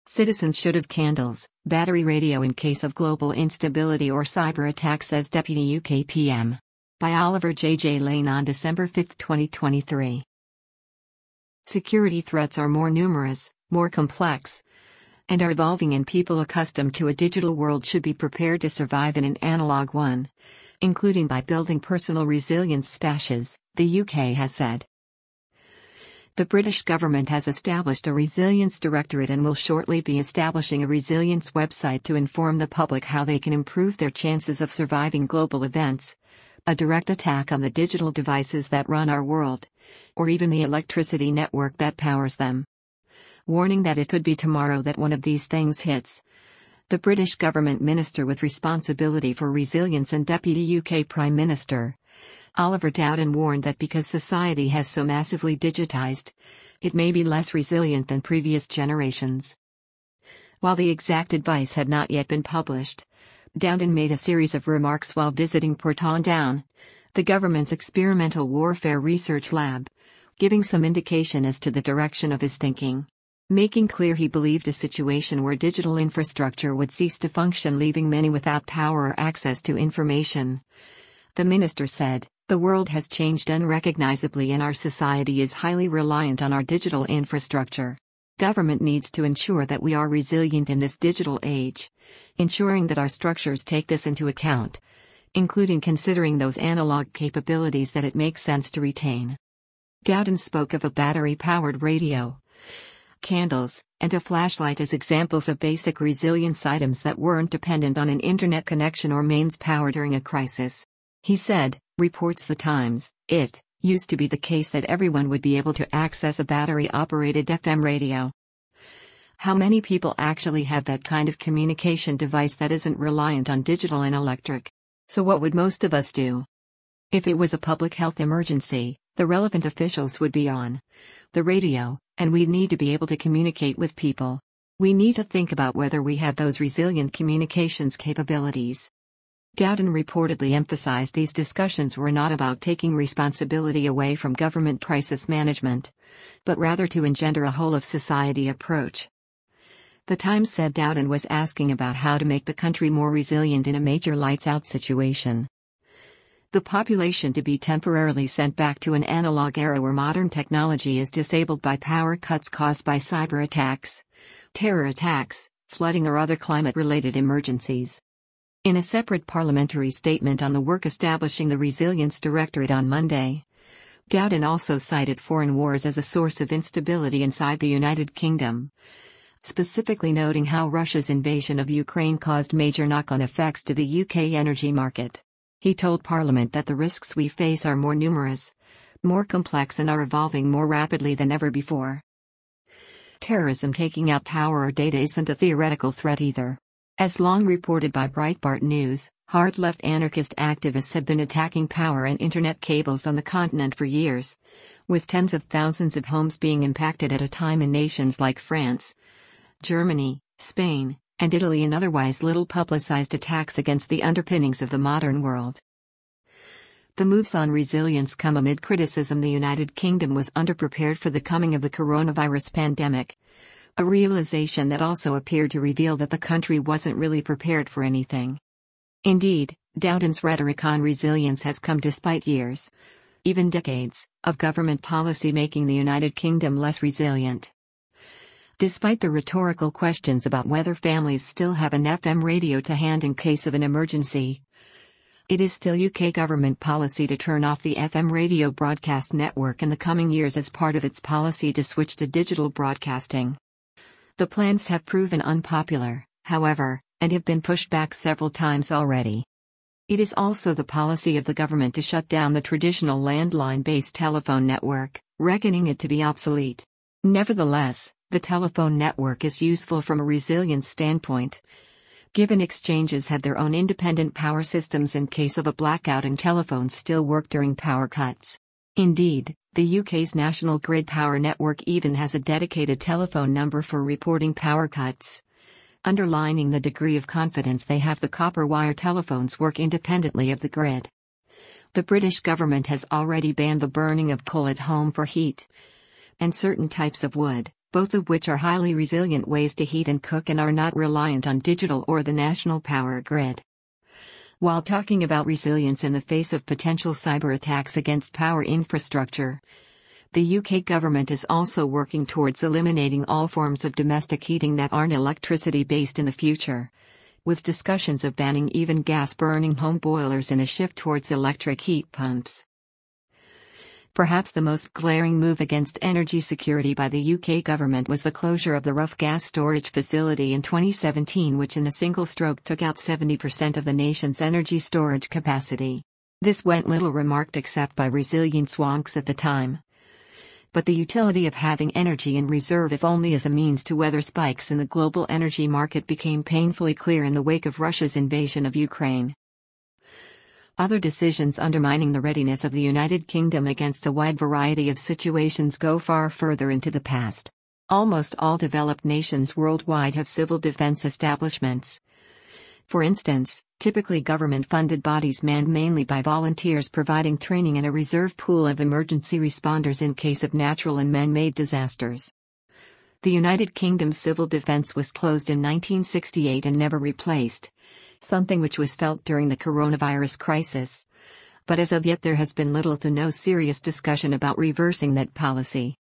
Citizens should have candles, battery radio in case of global instability or cyber attack, says Deputy UK PM. By Oliver J. Lane on December 5, 2023. Security threats are more numerous, more complex, and are evolving, and people accustomed to a digital world should be prepared to survive in an analog one, including by building personal resilience stashes, the UK has said. The British government has established a resilience directorate and will shortly be establishing a resilience website to inform the public how they can improve their chances of surviving global events, a direct attack on the digital devices that run our world, or even the electricity network that powers them. Warning that it could be tomorrow that one of these things hits. The British government minister with responsibility for resilience and Deputy UK Prime Minister, Oliver Dowden, warned that because society has so massively digitized, it may be less resilient than previous generations. While the exact advice had not yet been published, Dowden made a series of remarks while visiting Porton Down, the government's experimental warfare research lab, giving some indication as to the direction of his thinking. Making clear he believed a situation where digital infrastructure would cease to function, leaving many without power or access to information. The minister said, "The world has changed unrecognizably and our society is highly reliant on our digital infrastructure. Government needs to ensure that we are resilient in this digital age, ensuring that our structures take this into account, including considering those analog capabilities that it makes sense to retain." Dowden spoke of a battery-powered radio, candles, and a flashlight as examples of basic resilience items that weren't dependent on an internet connection or mains power during a crisis. He said, reports The Times, it used to be the case that everyone would be able to access a battery-operated FM radio. How many people actually have that kind of communication device that isn't reliant on digital and electric? So what would most of us do? If it was a public health emergency, the relevant officials would be on the radio, and we'd need to be able to communicate with people. We need to think about whether we have those resilient communications capabilities. Dowden reportedly emphasized these discussions were not about taking responsibility away from government crisis management, but rather to engender a whole-of-society approach. The Times said Dowden was asking about how to make the country more resilient in a major lights-out situation. The population to be temporarily sent back to an analog era where modern technology is disabled by power cuts caused by cyber attacks, terror attacks, flooding or other climate-related emergencies. In a separate parliamentary statement on the work establishing the Resilience Directorate on Monday, Dowden also cited foreign wars as a source of instability inside the United Kingdom, specifically noting how Russia's invasion of Ukraine caused major knock-on effects to the UK energy market. He told Parliament that the risks we face are more numerous, more complex, and are evolving more rapidly than ever before. Terrorism taking out power or data isn't a theoretical threat either. As long reported by Breitbart News, hard-left anarchist activists have been attacking power and internet cables on the continent for years, with tens of thousands of homes being impacted at a time in nations like France, Germany, Spain, and Italy, and otherwise little-publicized attacks against the underpinnings of the modern world. The moves on resilience come amid criticism the United Kingdom was underprepared for the coming of the coronavirus pandemic, a realization that also appeared to reveal that the country wasn't really prepared for anything. Indeed, Dowden's rhetoric on resilience has come despite years, even decades, of government policy making the United Kingdom less resilient. Despite the rhetorical questions about whether families still have an FM radio to hand in case of an emergency, it is still UK government policy to turn off the FM radio broadcast network in the coming years as part of its policy to switch to digital broadcasting. The plans have proven unpopular, however, and have been pushed back several times already. It is also the policy of the government to shut down the traditional landline-based telephone network, reckoning it to be obsolete. Nevertheless, the telephone network is useful from a resilience standpoint, given exchanges have their own independent power systems in case of a blackout and telephones still work during power cuts. Indeed, the UK's National Grid Power Network even has a dedicated telephone number for reporting power cuts, underlining the degree of confidence they have the copper wire telephones work independently of the grid. The British government has already banned the burning of coal at home for heat, and certain types of wood, both of which are highly resilient ways to heat and cook and are not reliant on digital or the national power grid. While talking about resilience in the face of potential cyber attacks against power infrastructure, the UK government is also working towards eliminating all forms of domestic heating that aren't electricity-based in the future, with discussions of banning even gas-burning home boilers and a shift towards electric heat pumps. Perhaps the most glaring move against energy security by the UK government was the closure of the Rough gas storage facility in 2017, which in a single stroke took out 70% of the nation's energy storage capacity. This went little remarked except by resilience wonks at the time. But the utility of having energy in reserve, if only as a means to weather spikes in the global energy market, became painfully clear in the wake of Russia's invasion of Ukraine. Other decisions undermining the readiness of the United Kingdom against a wide variety of situations go far further into the past. Almost all developed nations worldwide have civil defense establishments. For instance, typically government-funded bodies manned mainly by volunteers, providing training and a reserve pool of emergency responders in case of natural and man-made disasters. The United Kingdom's civil defense was closed in 1968 and never replaced, something which was felt during the coronavirus crisis. But as of yet there has been little to no serious discussion about reversing that policy.